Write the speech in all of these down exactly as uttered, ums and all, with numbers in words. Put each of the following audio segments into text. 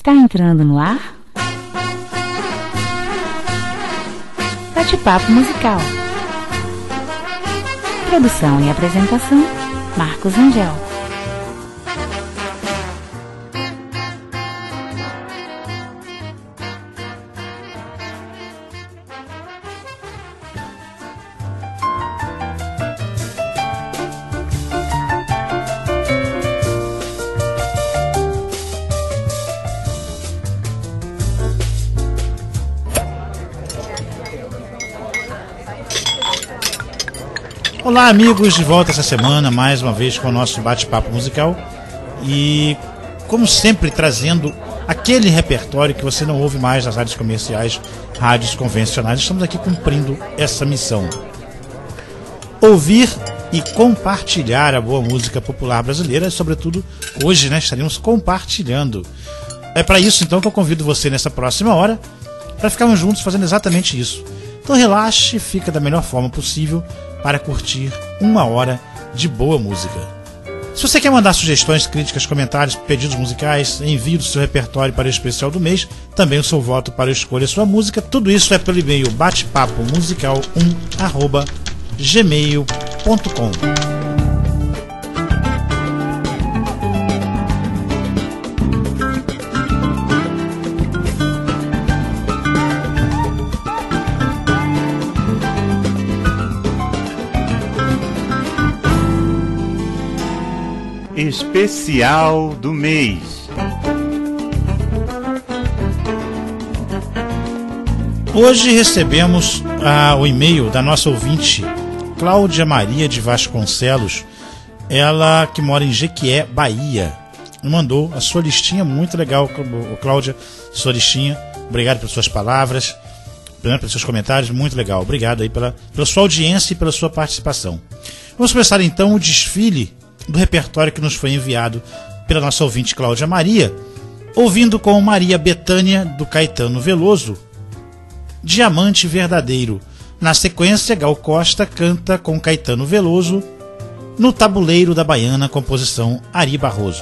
Está entrando no ar? Bate-papo musical. Produção e apresentação, Marcos Angel. Olá amigos, de volta essa semana mais uma vez com o nosso bate-papo musical e como sempre trazendo aquele repertório que você não ouve mais nas rádios comerciais, rádios convencionais. Estamos aqui cumprindo essa missão: ouvir e compartilhar a boa música popular brasileira, e sobretudo hoje, né, estaremos compartilhando. É para isso então que eu convido você nessa próxima hora para ficarmos juntos fazendo exatamente isso. Então relaxe e fica da melhor forma possível para curtir uma hora de boa música. Se você quer mandar sugestões, críticas, comentários, pedidos musicais, envie do seu repertório para o especial do mês, também o seu voto para escolher sua música, tudo isso é pelo e-mail batepapo musical um arroba gmail ponto com. Especial do mês. Hoje recebemos ah, o e-mail da nossa ouvinte Cláudia Maria de Vasconcelos, ela que mora em Jequié, Bahia. Mandou a sua listinha muito legal, Cláudia, sua listinha. Obrigado pelas suas palavras, pelos seus comentários, muito legal. Obrigado aí pela, pela sua audiência e pela sua participação. Vamos começar então o desfile do repertório que nos foi enviado pela nossa ouvinte Cláudia Maria, ouvindo com Maria Bethânia, do Caetano Veloso, Diamante Verdadeiro. Na sequência, Gal Costa canta com Caetano Veloso, No Tabuleiro da Baiana, composição Ari Barroso.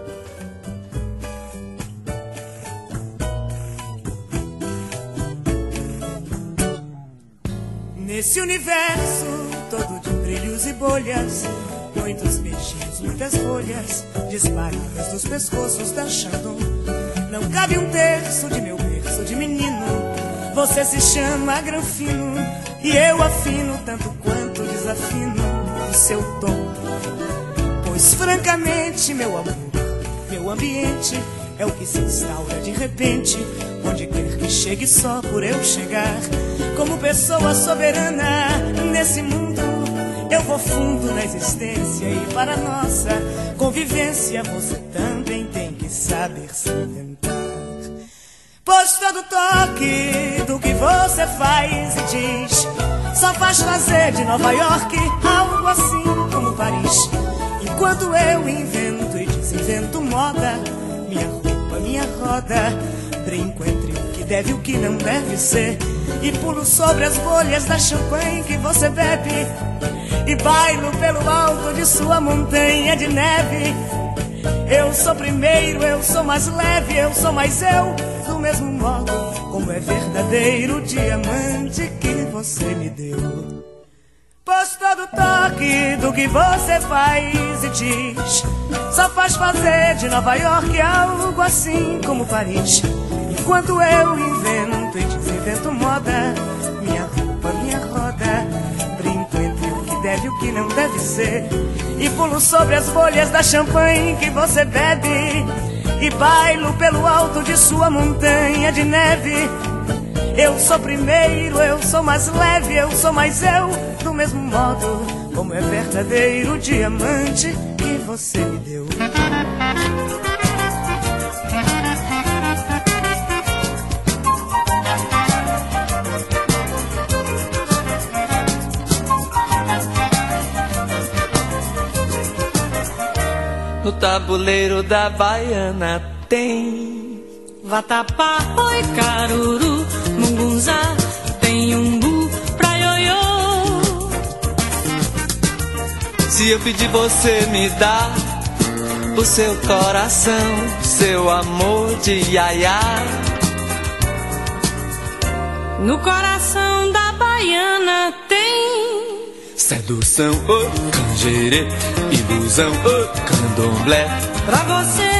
Nesse universo todo de brilhos e bolhas, muitos beijinhos, muitas folhas disparadas dos pescoços da Chandon. Não cabe um terço de meu berço de menino. Você se chama Granfino e eu afino tanto quanto desafino o seu tom. Pois francamente, meu amor, meu ambiente é o que se instaura de repente, onde quer que chegue só por eu chegar. Como pessoa soberana nesse mundo, eu vou fundo na existência e para nossa convivência você também tem que saber se inventar. Pois todo toque do que você faz e diz só faz fazer de Nova York algo assim como Paris. Enquanto eu invento e desinvento moda, minha roupa, minha roda, brinco entre o que deve e o que não deve ser, e pulo sobre as bolhas da champanhe que você bebe, e bailo pelo alto de sua montanha de neve. Eu sou primeiro, eu sou mais leve, eu sou mais eu, do mesmo modo como é verdadeiro o diamante que você me deu. Pois todo toque do que você faz e diz só faz fazer de Nova York algo assim como Paris. Enquanto eu invento e desinvento moda, minha roupa, minha roda, brinco entre o que deve e o que não deve ser, e pulo sobre as bolhas da champanhe que você bebe, e bailo pelo alto de sua montanha de neve. Eu sou primeiro, eu sou mais leve, eu sou mais eu, do mesmo modo como é verdadeiro o diamante que você me deu. No tabuleiro da Baiana tem vatapá, oi caruru, mungunzá, tem umbu pra ioiô. Se eu pedir você me dá, o seu coração, seu amor de iaiá. No coração da baiana tem sedução, oh, canjerê, ilusão, oh, candomblé. Pra você,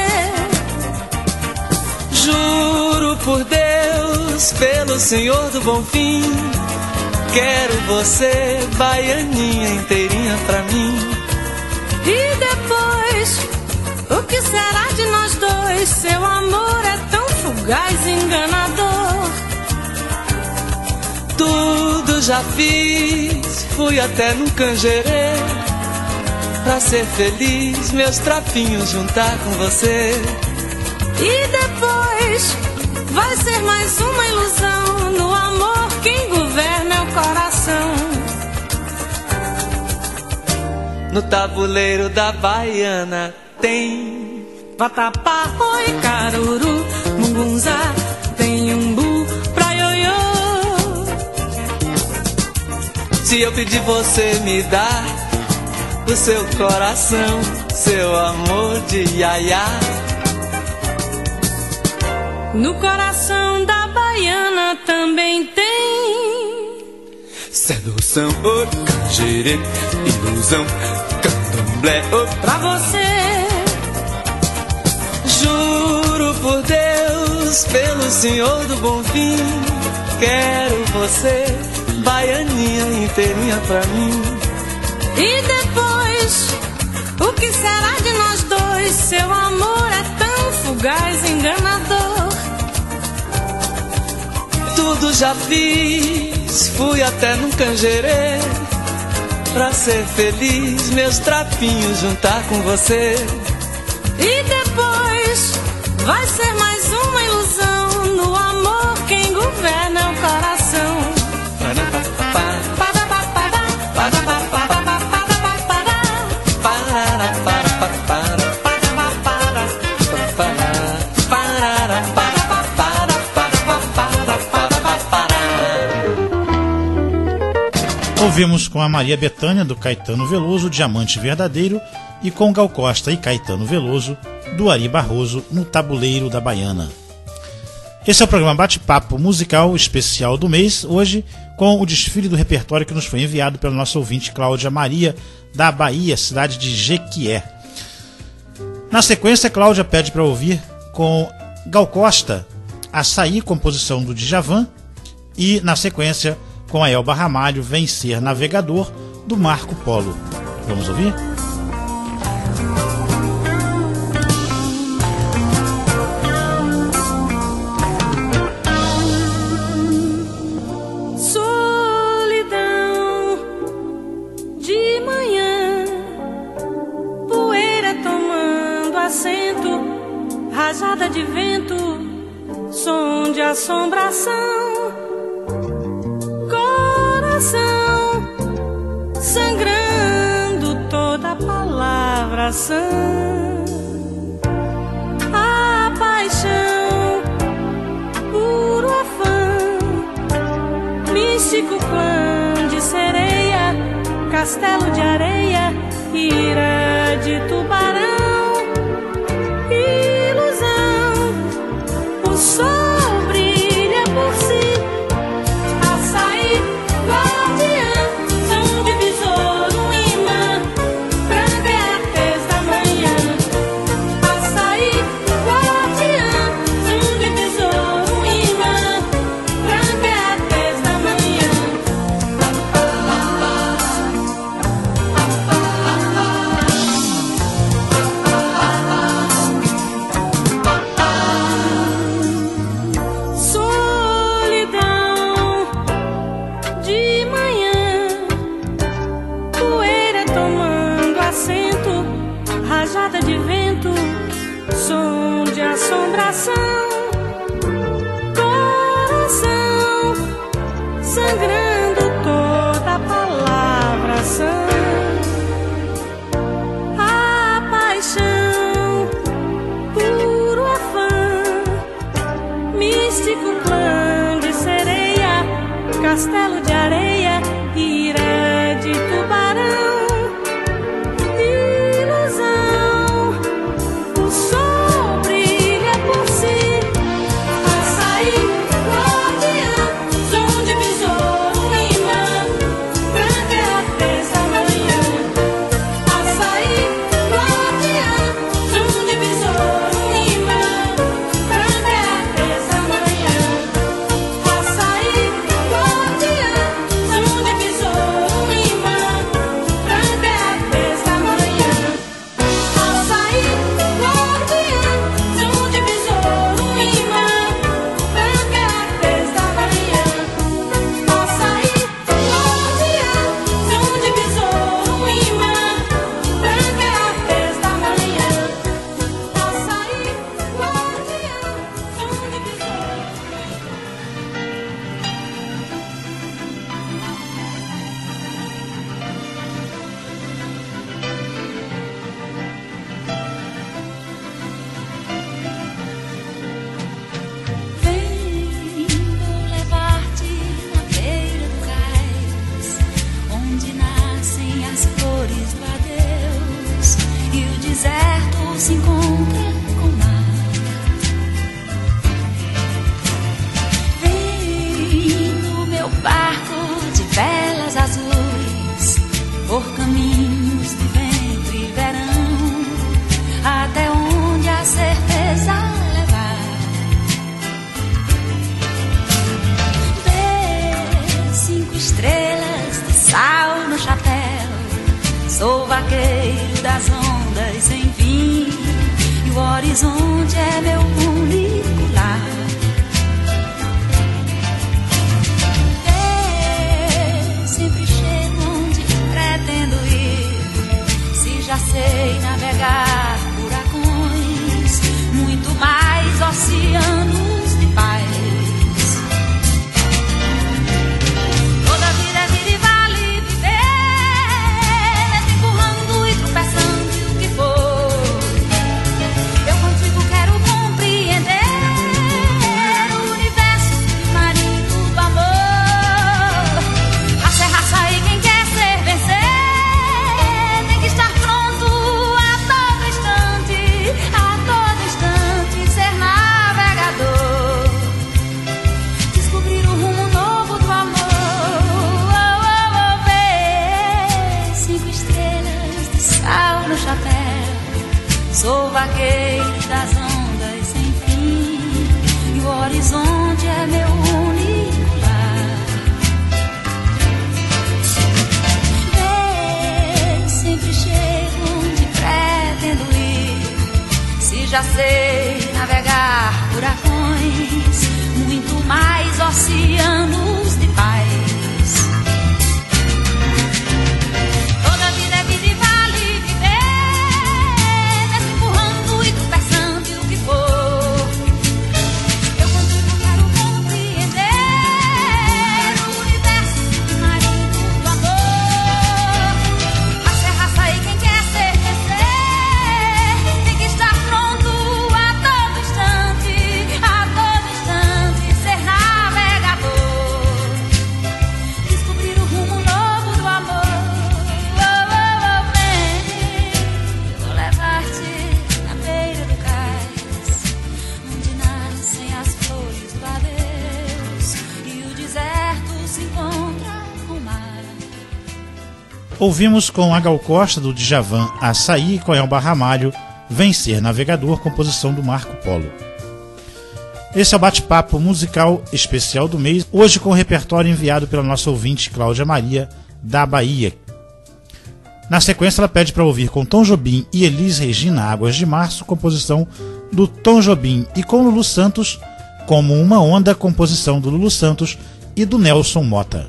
juro por Deus, pelo Senhor do Bom Fim, quero você, baianinha inteirinha pra mim. E depois, o que será de nós dois? Seu amor é tão fugaz e enganador. Tudo já fiz, fui até no canjerê, pra ser feliz, meus trapinhos juntar com você. E depois, vai ser mais uma ilusão. No amor quem governa é o coração. No tabuleiro da baiana tem vatapá, oi, caruru, mungunzá, tem umbu, pra ioiô. Se eu pedir você me dá o seu coração, seu amor de iaiá. No coração da baiana também tem sedução, oh, canjerê, ilusão, candomblé, oh, pra você. Juro por Deus, pelo Senhor do Bom Fim, quero você, baianinha inteirinha pra mim. E depois, o que será de nós dois? Seu amor é tão fugaz e enganador. Tudo já fiz, fui até no canjerê, pra ser feliz, meus trapinhos juntar com você. E depois, vai ser mais uma ilusão. No amor quem governa é o coração. Ouvimos com a Maria Bethânia, do Caetano Veloso, Diamante Verdadeiro, e com Gal Costa e Caetano Veloso, do Ari Barroso, No Tabuleiro da Baiana. Esse é o programa Bate-Papo Musical especial do mês, hoje com o desfile do repertório que nos foi enviado pela nossa ouvinte Cláudia Maria, da Bahia, cidade de Jequié. Na sequência, Cláudia pede para ouvir com Gal Costa, Açaí, composição do Djavan, e na sequência com a Elba Ramalho, Vencer Navegador, do Marco Polo. Vamos ouvir? Solidão de manhã, poeira tomando assento, rajada de vento, som de assombração. Sangrando toda palavração, a paixão, puro afã, místico clã de sereia, castelo de areia, ira de tubarão, ilusão, o sol brilha por si. Coração, sangrando toda palavração, a paixão, puro afã, místico clã de sereia, castelo de areia, ira de tubarão, ilusão, vaqueiro das ondas sem fim, e o horizonte é meu único lar. Eu sempre chego onde pretendo ir, se já sei navegar furacões, muito mais oceanos de paz. Sou vaqueiro das ondas sem fim, e o horizonte é meu único lar. Eu sempre chego onde pretendo ir, se já sei navegar furacões, muito mais oceanos de paz. Ouvimos com a Gal Costa do Djavan Açaí, Coelba Ramalho, Vencer Navegador, composição do Marco Polo. Esse é o bate-papo musical especial do mês, hoje com o repertório enviado pela nossa ouvinte Cláudia Maria, da Bahia. Na sequência ela pede para ouvir com Tom Jobim e Elis Regina Águas de Março, composição do Tom Jobim, e com Lulu Santos, Como Uma Onda, composição do Lulu Santos e do Nelson Mota.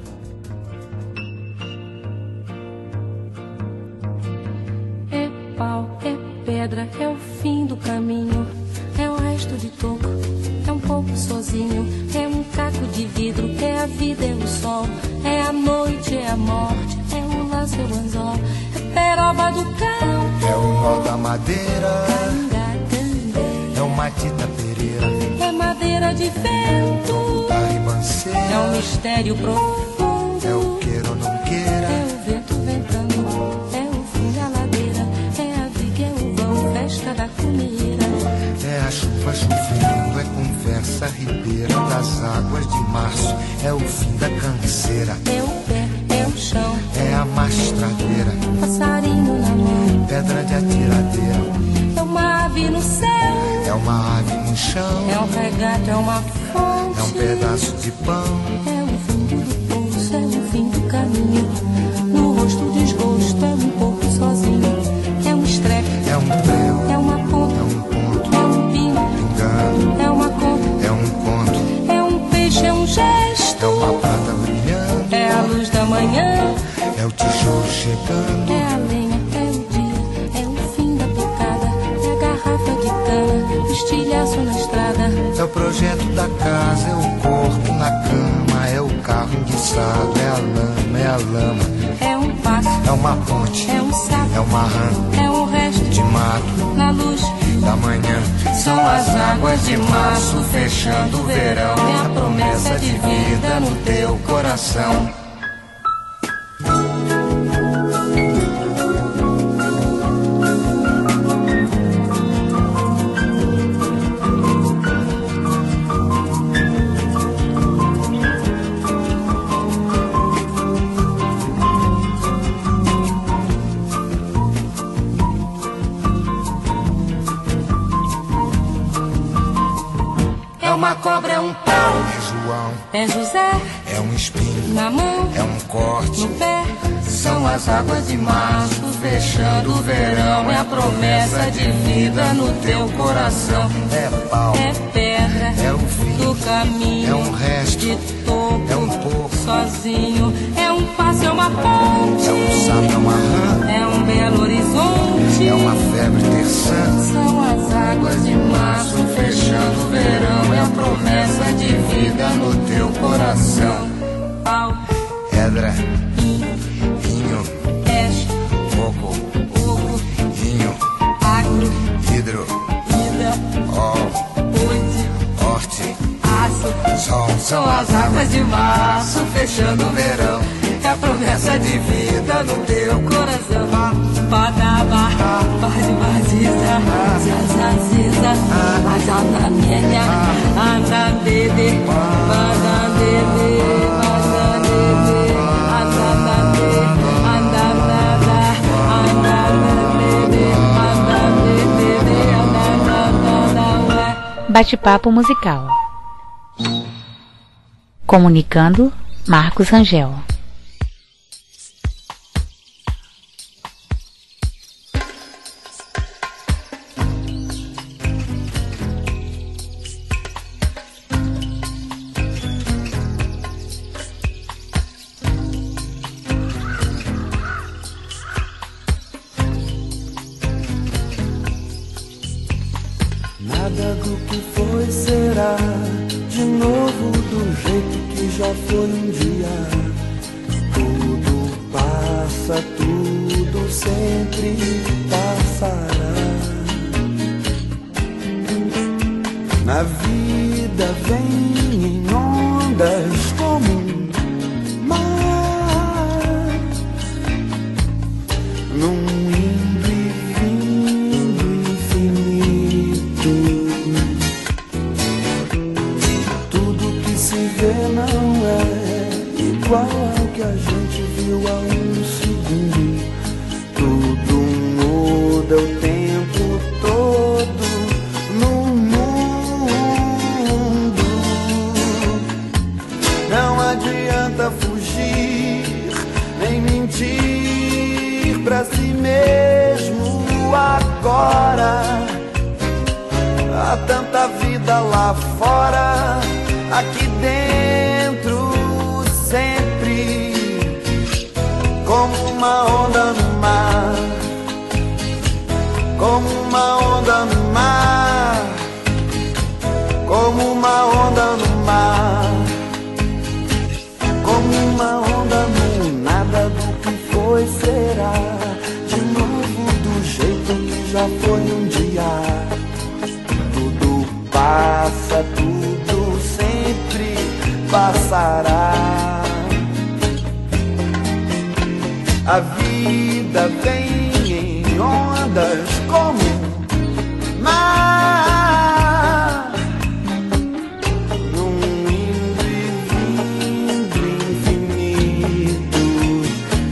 É o fim do caminho, é o resto de toco, é um pouco sozinho, é um caco de vidro, é a vida, é o sol, é a noite, é a morte, é o laço, é o anzol, é peroba do campo, é o nó da madeira, é o Matita Pereira, é madeira de vento, é um mistério profundo, é o queira ou não queira, é o vento ventando, é o fim da ladeira, é a viga, é o vão, festa da comida, é a chuva chovendo, é conversa ribeira das águas de março, é o fim da canseira, é o pé, é o chão, é a mastradeira, passarinho na mão, pedra de atiradeira, é uma ave no céu, é uma ave no chão, é um regato, é uma fonte, é um pedaço de pão, é o fundo do poço, é o fim do caminho, no rosto desgosto, é um pouco sozinho, é um estrepe, é um prego, é uma ponta, é um ponto, é um pingo, pingando, é uma conta, é um conto, é um peixe, é um gesto, é uma prata brilhando, é a luz da manhã, é o tijolo chegando, é a lenha, é o dia, é o fim da picada, é a garrafa de cana, o estilhaço na estrada, é o projeto da casa, é o corpo na cama, é o carro enguiçado, é a lama, é a lama, é um pato, é uma ponte, é um sapo, é uma rã, é um resto de mato, na luz da manhã, são as águas de março fechando o verão, é a promessa de vida no teu coração. Uma cobra, é um pau, é João, é José, é um espinho, na mão, é um corte, no pé, São as águas de março fechando o verão. É a promessa de vida no teu coração. É pau, É pedra é o fim do caminho, é um resto, de topo, é um pouco, sozinho. É um passo, é uma ponte, é um sapo, é uma rã, é um belo horizonte, é uma febre terçã. são as águas de março Fechando o verão, é a promessa de vida no teu coração. pau, Pedra, vinho, peixe, fogo, fogo, vinho, agro, hidro, vida, ó, oite, horte, aço. sol. São as águas de março fechando o verão. É a promessa de vida no teu coração. Badaba, badibaziza, zazaziza, azananenha, andandede, badandede, badandede, andandade, andandada, andandede, andandede, andandada, ué. Bate-papo musical. Comunicando, Marcos Rangel. Nada do que foi será de novo do jeito que já foi um dia. Tudo passa, tudo sempre passará. Na vida vem em ondas como um mar, num indo e vindo infinito. Tudo que se vê não é igual ao que a gente viu há um segundo. Tudo muda o tempo todo no mundo. Não adianta fugir nem mentir pra si mesmo agora. Há tanta vida lá fora, aqui dentro sempre, como uma onda no mar, como uma onda no mar, como uma onda no mar, como uma onda no nada do que foi será, de novo do jeito que já foi um dia. Tudo passa, tudo sempre passará. A vida vem em ondas como mar, num indo e vindo infinito.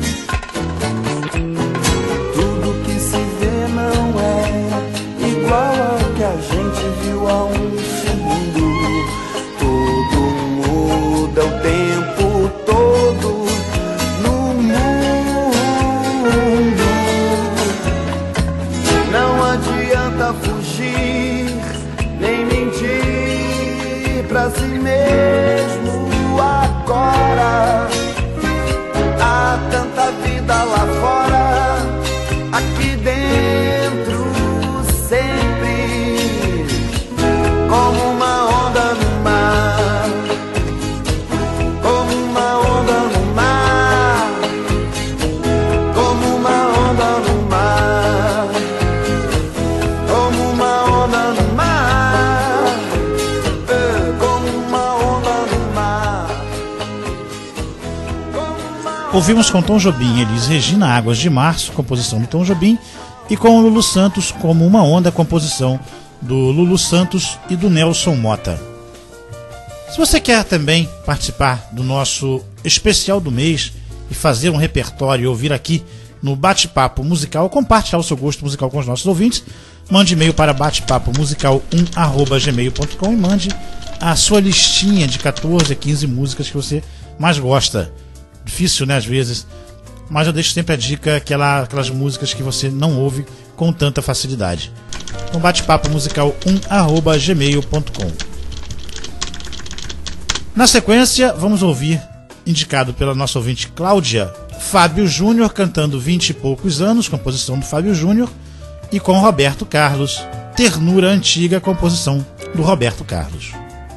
Tudo que se vê não é igual ao que a gente viu há um segundo. Tudo muda o tempo todo no mundo. Não adianta fugir nem mentir pra si mesmo agora. Há tanta vida lá fora, aqui dentro sempre, como uma onda no mar, como uma onda no mar, como uma onda no mar, como uma onda no mar, eh, como uma onda no mar, como uma... Ouvimos com Tom Jobim e Elis Regina, Águas de Março, composição do Tom Jobim, e com o Lulu Santos, Como uma Onda, composição do Lulu Santos e do Nelson Mota. Se você quer também participar do nosso especial do mês e fazer um repertório e ouvir aqui no Bate-Papo Musical, compartilhar o seu gosto musical com os nossos ouvintes, mande e-mail para batepapo musical um arroba gmail ponto com e mande a sua listinha de catorze a quinze músicas que você mais gosta. Difícil, né, às vezes, mas eu deixo sempre a dica, aquela, aquelas músicas que você não ouve com tanta facilidade. Então, bate-papo musical um arroba gmail ponto com. Na sequência, vamos ouvir, indicado pela nossa ouvinte Cláudia, Fábio Júnior cantando vinte e poucos anos, composição do Fábio Júnior, e com Roberto Carlos, Ternura Antiga, composição do Roberto Carlos.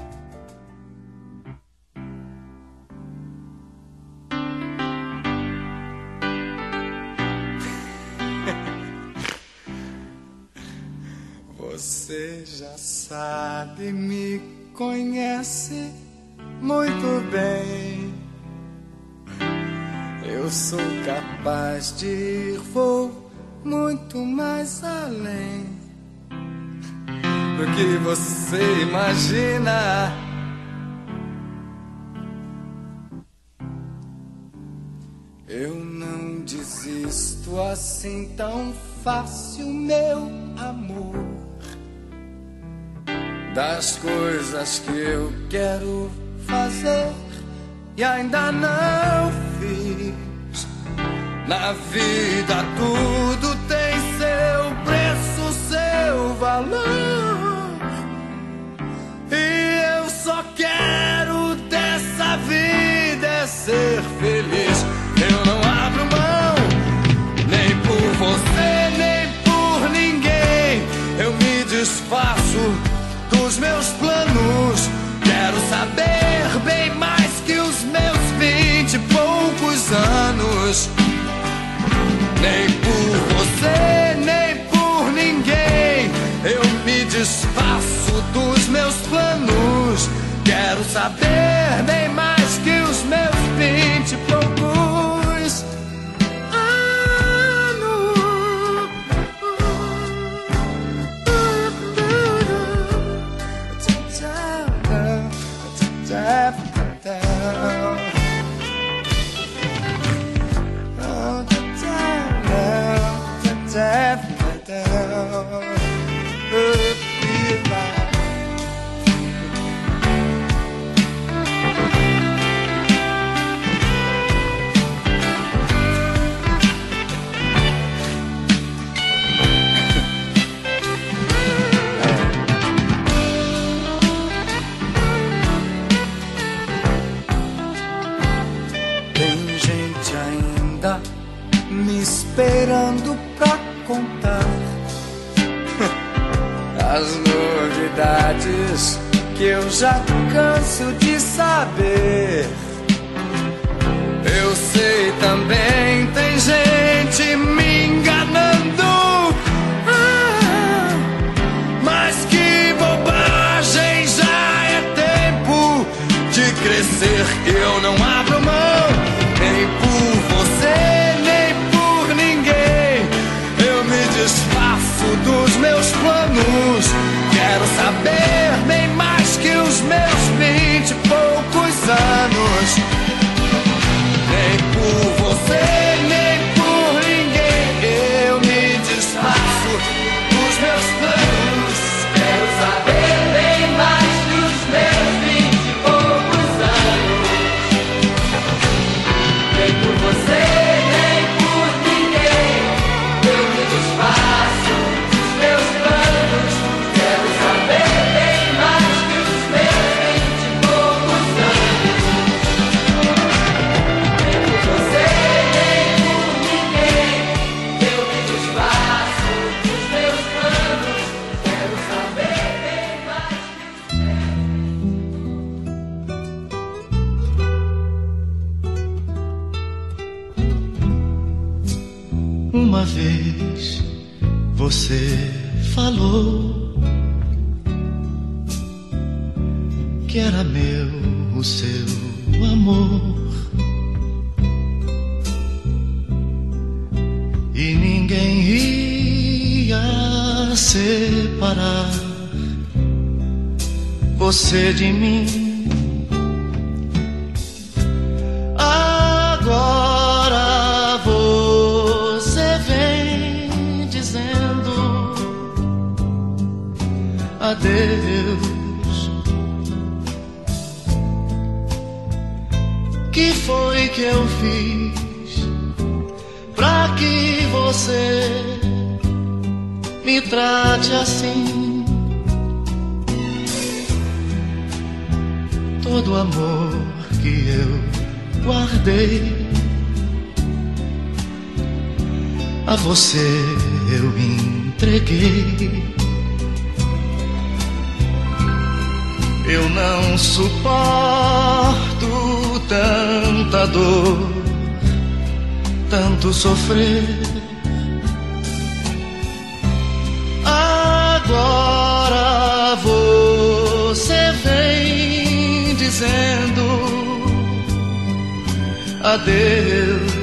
Você já sabe, me conhece muito bem. Eu sou capaz de ir, vou muito mais além do que você imagina. Eu não desisto assim tão fácil, meu amor, das coisas que eu quero fazer e ainda não fiz. Na vida tudo tem seu preço, seu valor, e eu só quero dessa vida é ser feliz. Eu não abro mão, nem por você, nem por ninguém. Eu me desfaço dos meus planos. Quero saber bem mais que os meus vinte e poucos anos. Nem por você, nem por ninguém. Eu me desfaço dos meus planos. Quero saber bem mais que os meus vinte e poucos anos. Esperando pra contar as novidades que eu já canso de saber. Eu sei também, tem gente me enganando. Ah, mas que bobagem, já é tempo de crescer. Eu não abro mão, nem por você, desfaço dos meus planos. Quero saber bem mais que os meus vinte e poucos anos. Nem por você, nem por ninguém. Eu me desfaço dos meus planos. Quero saber bem mais que os meus vinte e poucos anos. Nem por você, uma vez você falou que era meu o seu amor, e ninguém ia separar você de mim. Agora você vem dizendo adeus. Que foi que eu fiz pra que você me trate assim. Todo o amor que eu guardei a você eu entreguei. Eu não suporto tanta dor, tanto sofrer. Agora você vem dizendo adeus.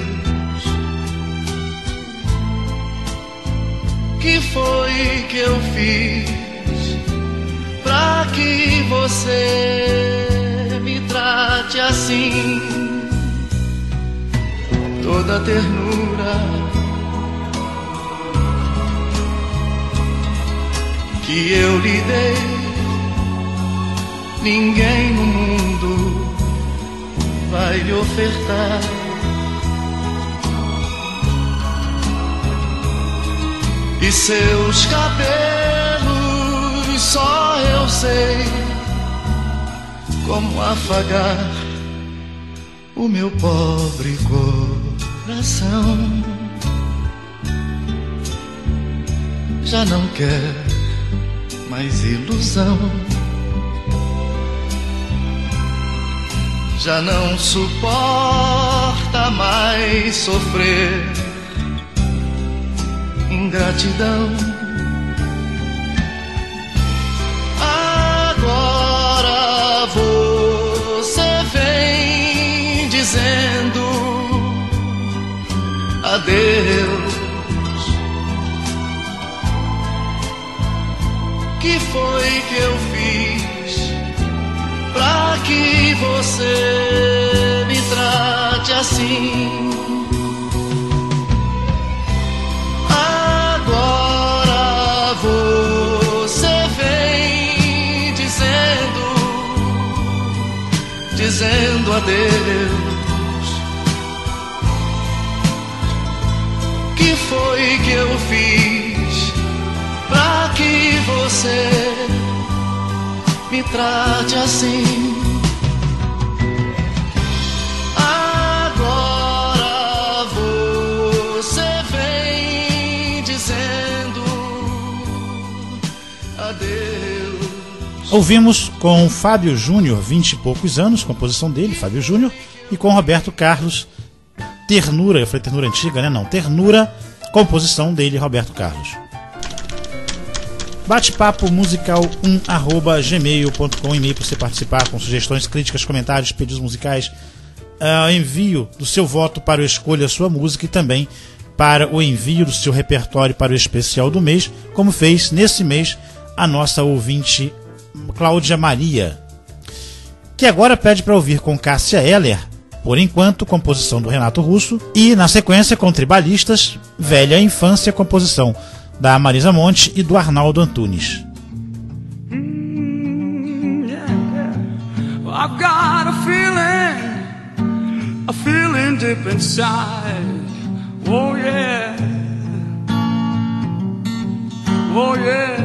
Que foi que eu fiz pra que você me trate assim? Toda ternura que eu lhe dei, ninguém no mundo vai lhe ofertar. E seus cabelos só eu sei como afagar o meu pobre coração. Já não quer mais ilusão, já não suporta mais sofrer ingratidão. Agora você vem dizendo adeus. Que foi que eu fiz pra que você me trate assim? Agora você vem dizendo, dizendo adeus. Que foi que eu fiz pra que você me trate assim? Agora você vem dizendo adeus. Ouvimos com Fábio Júnior, vinte e poucos anos, composição dele, Fábio Júnior, e com Roberto Carlos, Ternura, eu falei Ternura Antiga, né? Não, Ternura, composição dele, Roberto Carlos. Bate-papo musical um arroba gmail ponto com, e-mail para você participar com sugestões, críticas, comentários, pedidos musicais, uh, envio do seu voto para o Escolha Sua Música e também para o envio do seu repertório para o especial do mês, como fez nesse mês a nossa ouvinte Cláudia Maria, que agora pede para ouvir com Cássia Eller, por enquanto, composição do Renato Russo, e na sequência com Tribalistas, Velha Infância, composição da Marisa Monte e do Arnaldo Antunes. Mm, yeah, yeah. Well, I've got a feeling, a feeling deep inside. Oh yeah, oh yeah.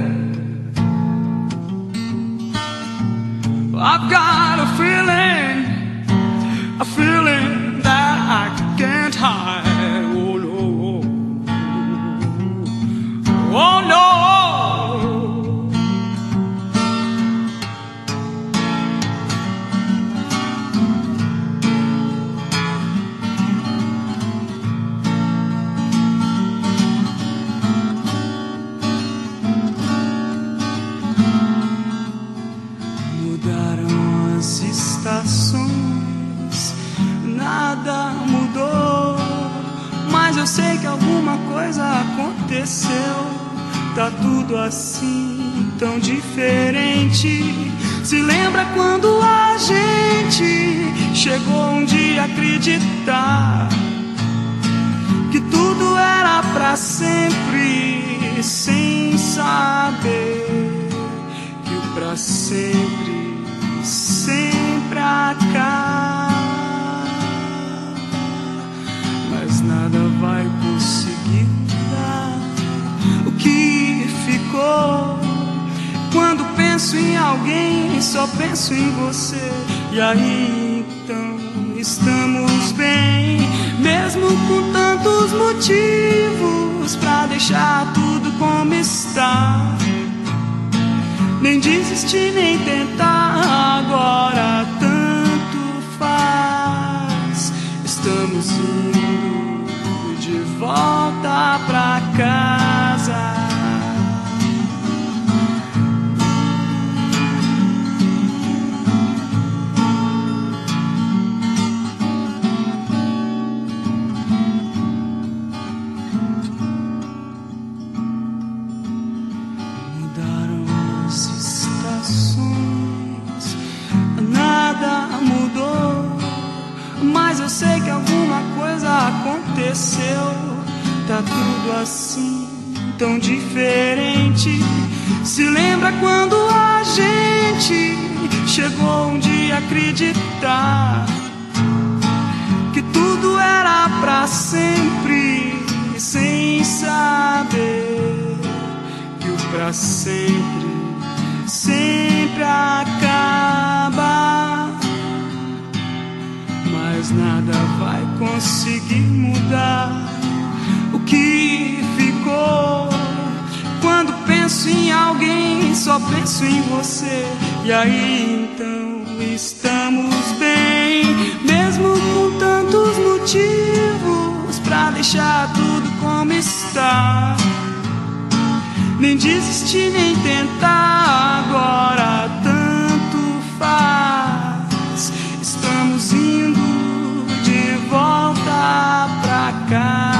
Well, I've got a feeling, a feeling that I can't hide. Oh no. Oh no! Mudaram as estações, nada mudou, mas eu sei que alguma coisa aconteceu. Tá tudo assim, tão diferente. Se lembra quando a gente chegou um dia a acreditar que tudo era pra sempre, sem saber que o pra sempre sempre acaba. Mas nada vai só penso em você. E aí então estamos bem, mesmo com tantos motivos pra deixar tudo como está. Nem desistir, nem tentar, agora tanto faz. Estamos indo de volta pra casa. Eu sei que alguma coisa aconteceu. Tá tudo assim, tão diferente. Se lembra quando a gente chegou um dia a acreditar que tudo era pra sempre, sem saber que o pra sempre sempre acaba. Mas nada vai conseguir mudar o que ficou. Quando penso em alguém, só penso em você. E aí então estamos bem, mesmo com tantos motivos pra deixar tudo como está. Nem desistir, nem tentar, agora tanto faz. Estamos indo de volta pra casa.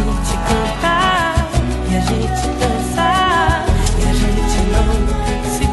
Se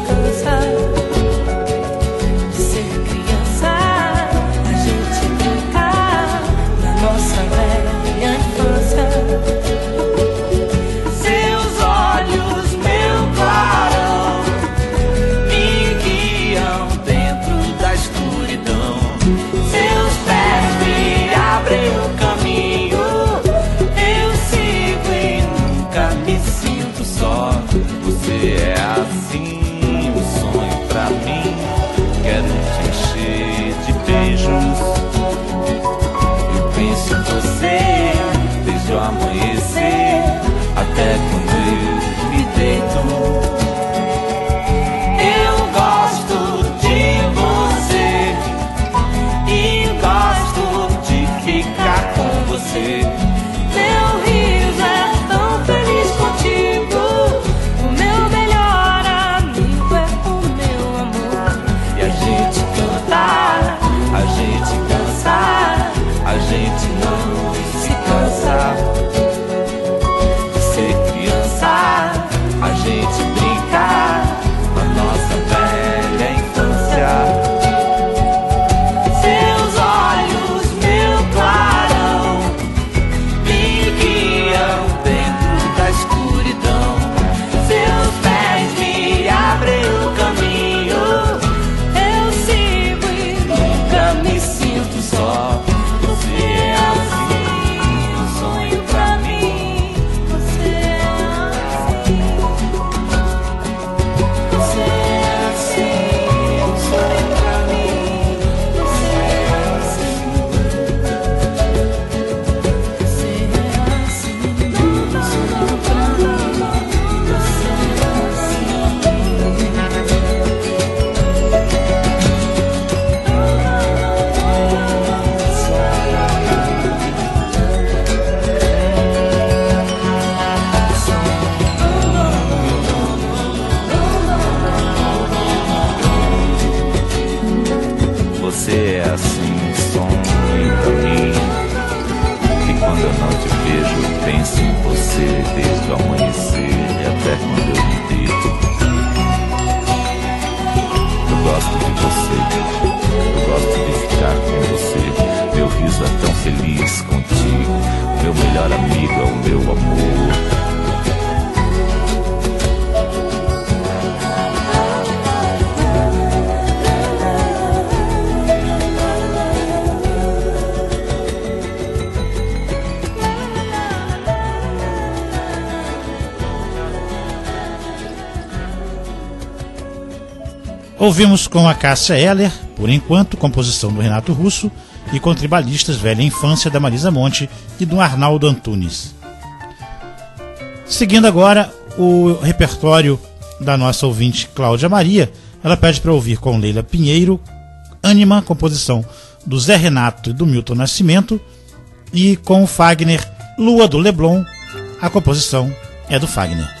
Ouvimos com a Cássia Eller, Por Enquanto, composição do Renato Russo, e com tribalistas Velha Infância, da Marisa Monte e do Arnaldo Antunes. Seguindo agora o repertório da nossa ouvinte Cláudia Maria, ela pede para ouvir com Leila Pinheiro, Ânima, composição do Zé Renato e do Milton Nascimento, e com o Fagner, Lua do Leblon, a composição é do Fagner.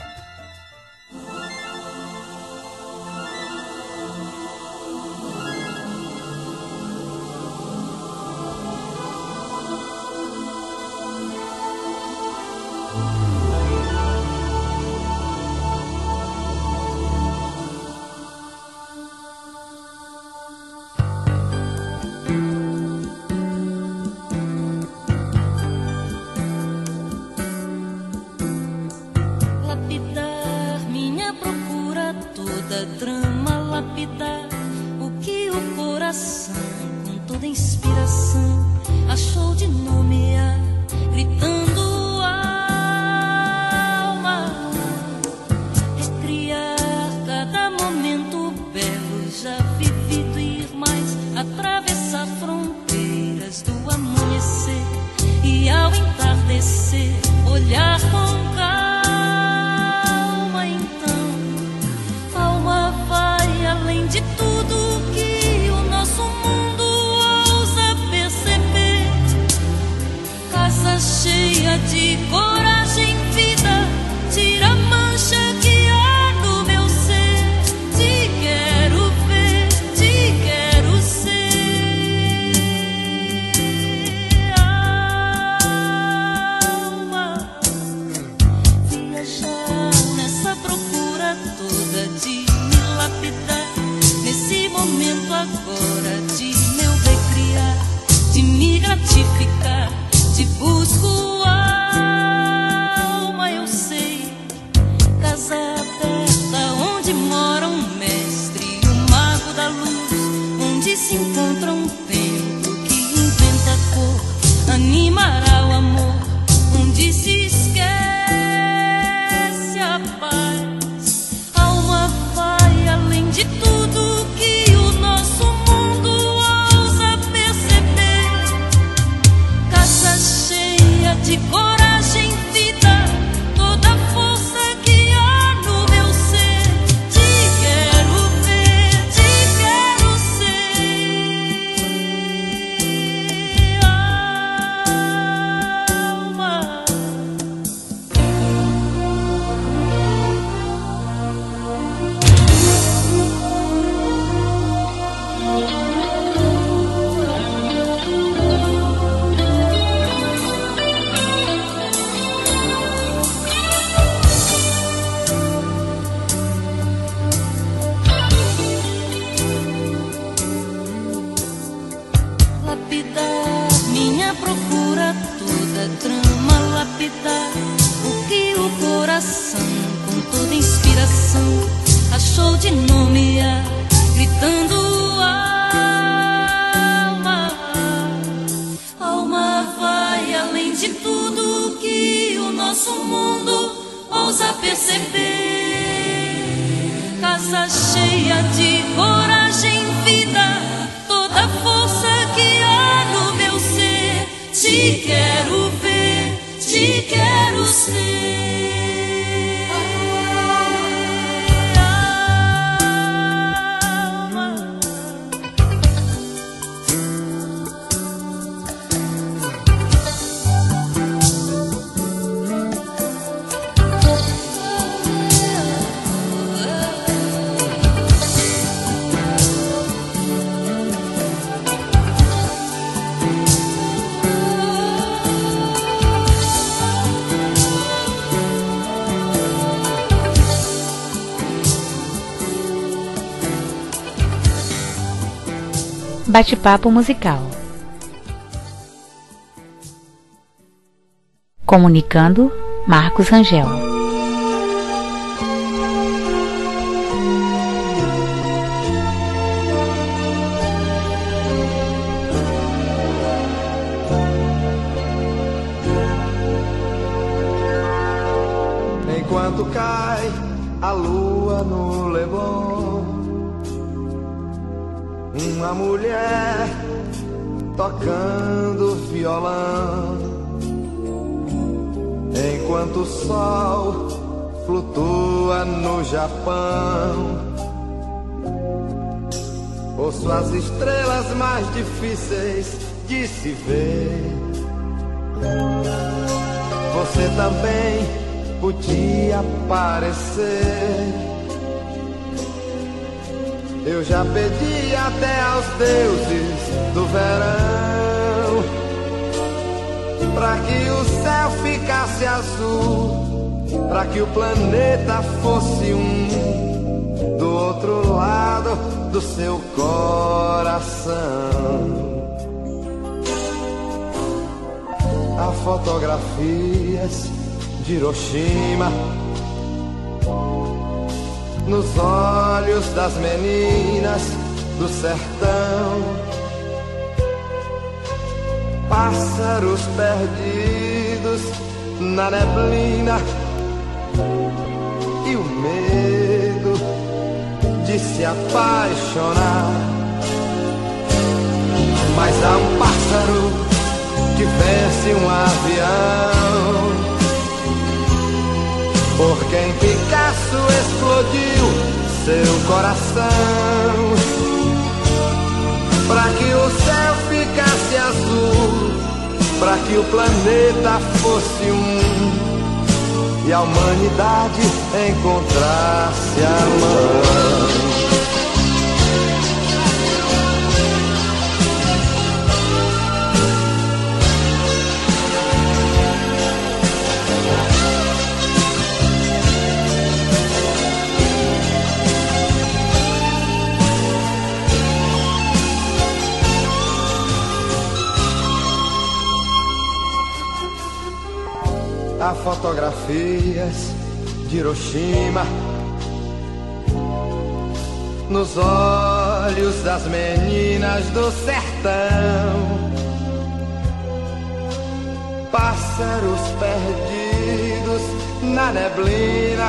Bate-papo musical. Comunicando, Marcos Rangel. Enquanto cai a lua no Leblon, uma mulher tocando violão, enquanto o sol flutua no Japão. Ouço as estrelas mais difíceis de se ver. Você também podia aparecer. Eu já pedi até aos deuses do verão pra que o céu ficasse azul, pra que o planeta fosse um do outro lado do seu coração. Há fotografias de Hiroshima nos olhos das meninas do sertão, pássaros perdidos na neblina e o medo de se apaixonar. Mas há um pássaro que vence um avião, por quem Picasso explodiu seu coração, pra que o céu ficasse azul, pra que o planeta fosse um e a humanidade encontrasse a mão. Há fotografias de Hiroshima nos olhos das meninas do sertão, pássaros perdidos na neblina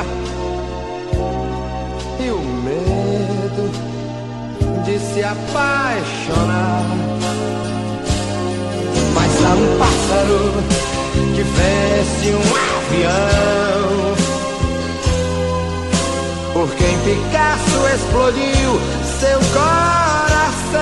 e o medo de se apaixonar. Mas há um pássaro que vence um avião, por quem Picasso explodiu seu coração,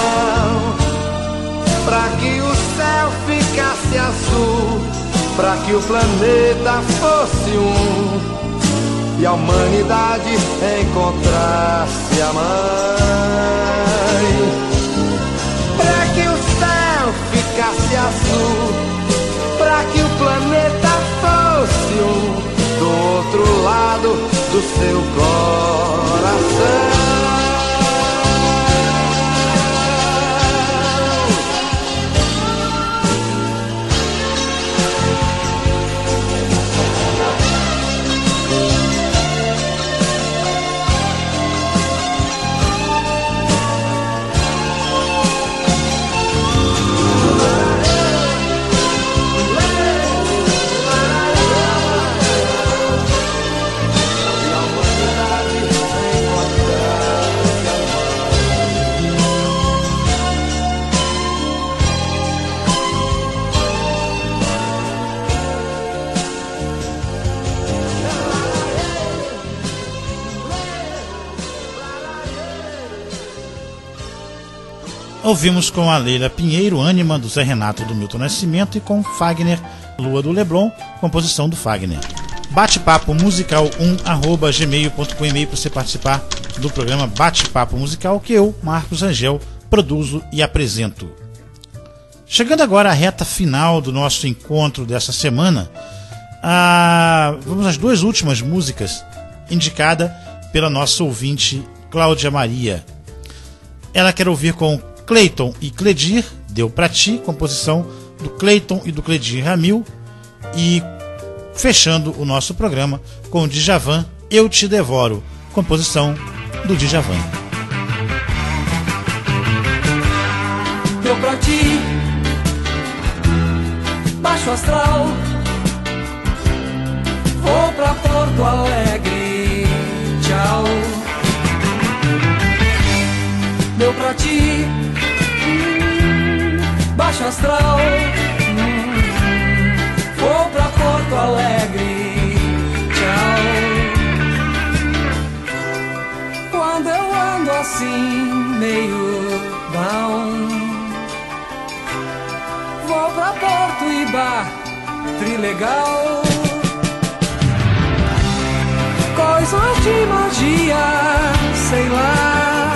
pra que o céu ficasse azul, pra que o planeta fosse um e a humanidade encontrasse a mãe, pra que o céu ficasse azul, pra que o planeta fosse um do outro lado do seu coração. Ouvimos com a Leila Pinheiro, Ânima, do Zé Renato, do Milton Nascimento, e com Fagner, Lua do Leblon, composição do Fagner. Bate-papo musical um arroba gmail ponto com, e-mail para você participar do programa Bate-papo Musical, que eu, Marcos Rangel, produzo e apresento. Chegando agora à reta final do nosso encontro dessa semana, ah, vamos às duas últimas músicas indicadas pela nossa ouvinte Cláudia Maria. Ela quer ouvir com Cleiton e Cledir, Deu Pra Ti, composição do Cleiton e do Cledir Ramil, e fechando o nosso programa com o Djavan, Eu Te Devoro, composição do Djavan. Deu pra ti, baixo astral, vou pra Porto Alegre, tchau. Deu pra ti, baixo astral. Hum, vou pra Porto Alegre, tchau. Quando eu ando assim, meio down, vou pra Porto e Bar, Trilegal. Coisas de magia, sei lá.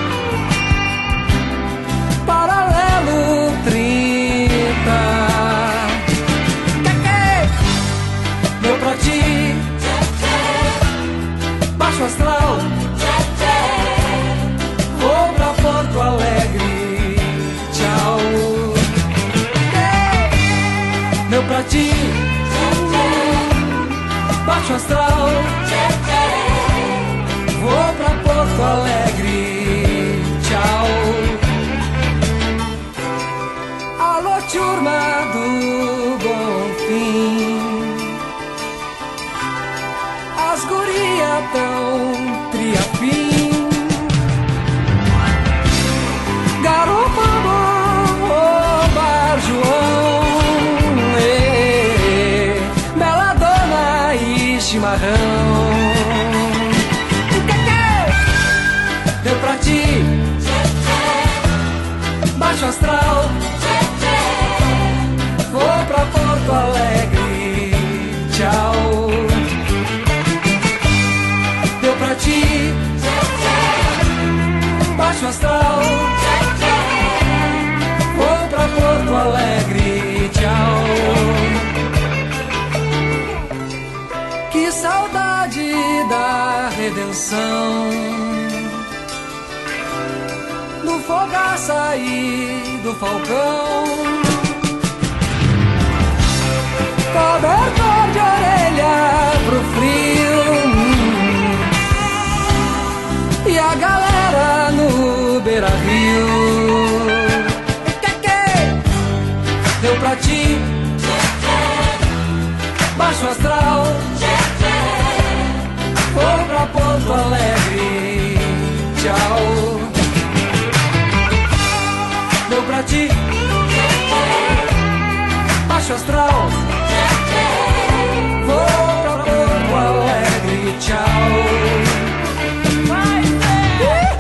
Paralelo trinta. Que que? Meu pra ti. Baixo astral. Vou pra Porto Alegre, tchau. Meu pra ti. Baixo astral. Vou pra Porto Alegre, tchau. Alô, turma do Bonfim, as gurias tão triafim. Garopa do Bar João, ê, bela dona e chimarrão. Deu pra ti, baixo astral. Vou pra Porto Alegre, tchau. Deu pra ti, baixo astral. Vou pra Porto Alegre, tchau. Que saudade da redenção, do Fogaça e do Falcão. Cobertor de orelha pro frio, e a galera no Beira-Rio. Que que? Deu pra ti, baixo astral. Vou pra Porto Alegre, tchau. Deu pra ti, baixo astral. Vou pra Porto Alegre, tchau. Vai ver.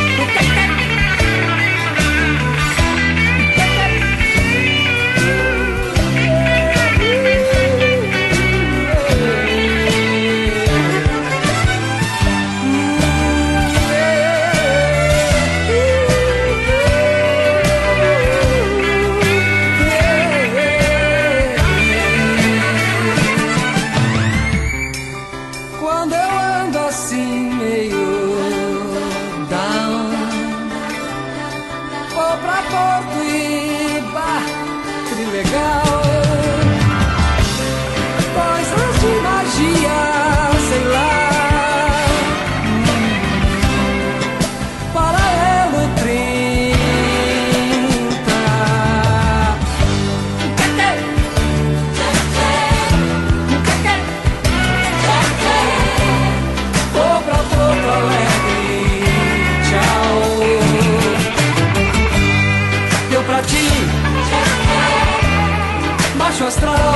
Baixo astral,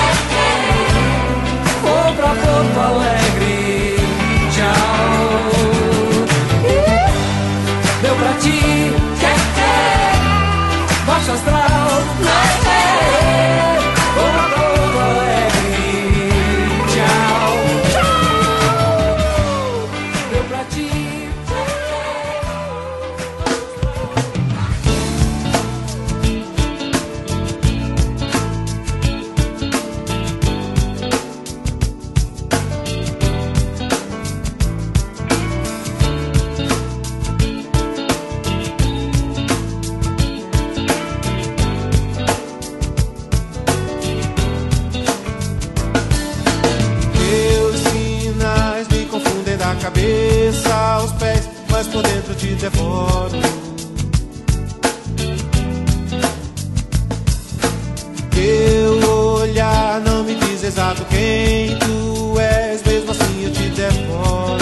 vou pra Porto Alegre, tchau. Deu pra ti, baixo astral, vou pra Porto Alegre, tchau. Deu pra ti. Cabeça aos pés, mas por dentro te devoro. Teu olhar não me diz exato quem tu és, mesmo assim eu te devoro.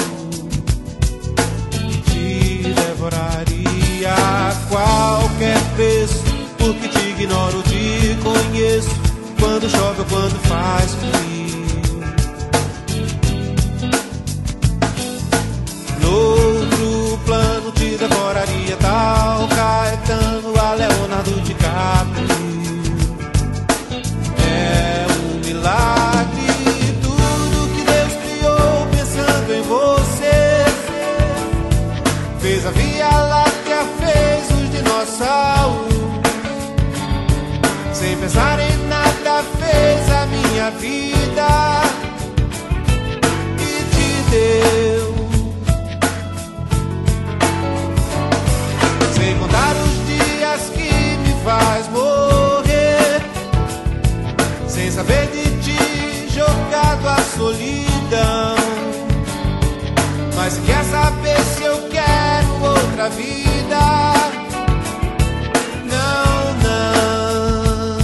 Te devoraria a qualquer preço, porque te minha vida e te deu. Sem contar os dias que me faz morrer, sem saber de ti, jogado à solidão. Mas se quer saber se eu quero outra vida, não, não.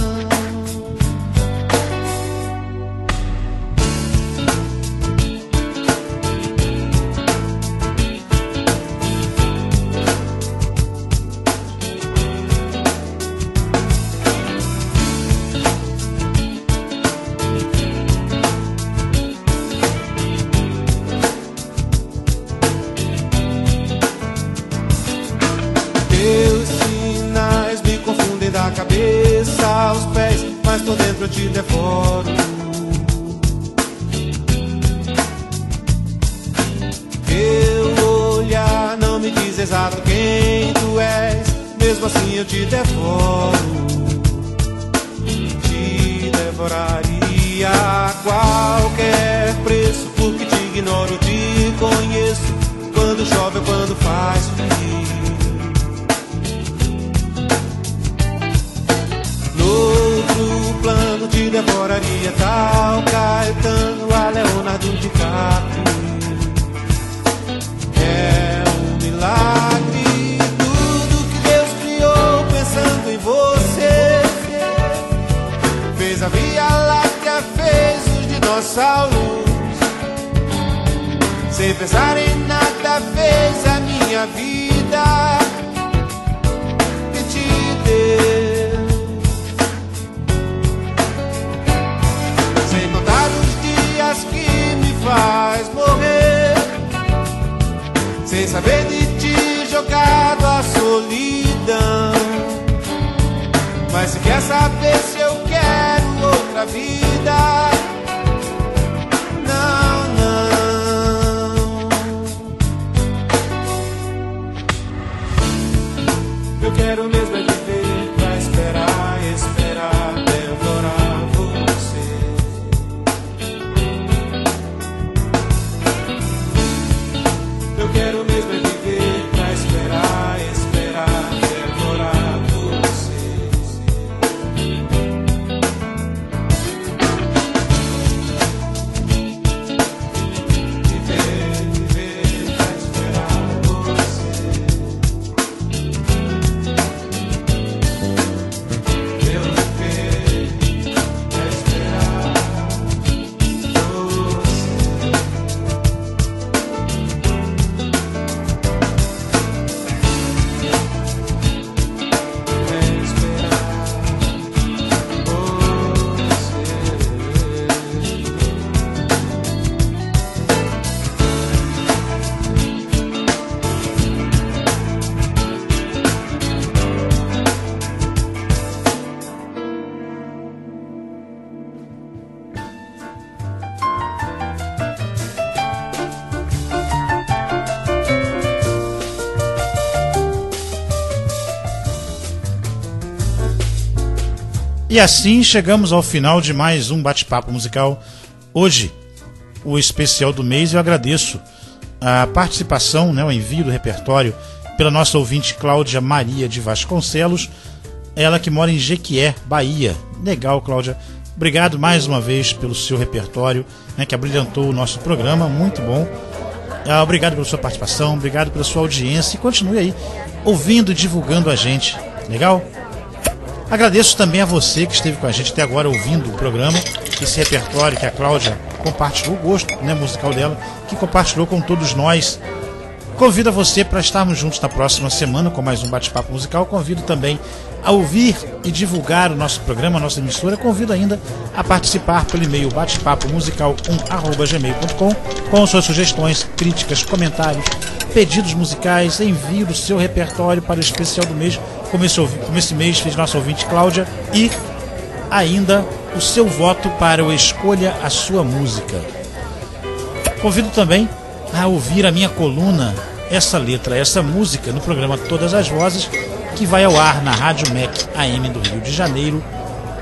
Da cabeça aos pés, mas por dentro eu te devoro. Teu olhar não me diz exato quem tu és, mesmo assim eu te devoro. Te devoraria a qualquer preço, porque te ignoro, te conheço, quando chove ou quando faz frio. Outro plano te devoraria, tal Caetano a Leonardo DiCaprio. É um milagre tudo que Deus criou pensando em você. Fez a Via Láctea, fez os dinossauros. Sem pensar em nada fez a minha vida e te deu. Que me faz morrer, sem saber de ti, jogado à solidão. Mas se quer saber se eu quero outra vida, não, não. Eu quero mesmo é viver pra esperar, esperar, devorar você. Eu quero mesmo é viver pra esperar, esperar, devorar você. Viver, viver pra esperar você. Eu viver pra esperar você. E assim chegamos ao final de mais um bate-papo musical. Hoje, o especial do mês. Eu agradeço a participação, né, o envio do repertório pela nossa ouvinte Cláudia Maria de Vasconcelos, ela que mora em Jequié, Bahia. Legal, Cláudia. Obrigado mais uma vez pelo seu repertório, né, que abrilhantou o nosso programa. Muito bom. Ah, obrigado pela sua participação, obrigado pela sua audiência e continue aí ouvindo e divulgando a gente. Legal? Agradeço também a você que esteve com a gente até agora ouvindo o programa, esse repertório que a Cláudia compartilhou, o gosto, né, musical dela, que compartilhou com todos nós. Convido a você para estarmos juntos na próxima semana com mais um bate-papo musical. Convido também a ouvir e divulgar o nosso programa, a nossa emissora. Convido ainda a participar pelo e-mail batepapo musical um arroba gmail ponto com com suas sugestões, críticas, comentários, pedidos musicais. Envie o seu repertório para o especial do mês, como esse, como esse mês fez nossa ouvinte Cláudia, e ainda o seu voto para o Escolha a Sua Música. Convido também a ouvir a minha coluna Essa Letra, Essa Música, no programa Todas as Vozes, que vai ao ar na Rádio M E C A M do Rio de Janeiro,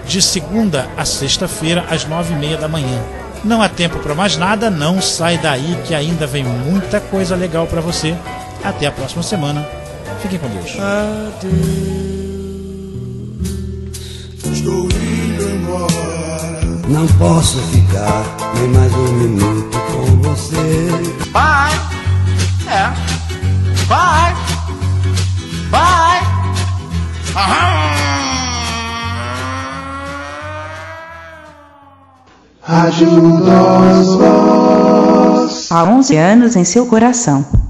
de segunda a sexta-feira, às nove e meia da manhã. Não há tempo para mais nada, não sai daí que ainda vem muita coisa legal para você. Até a próxima semana. Fiquem com Deus. Adeus, estou indo embora. Não posso ficar nem mais um minuto com você. Bye! É. Bye! Bye! Rádio Nós Voz. Há onze anos em seu coração.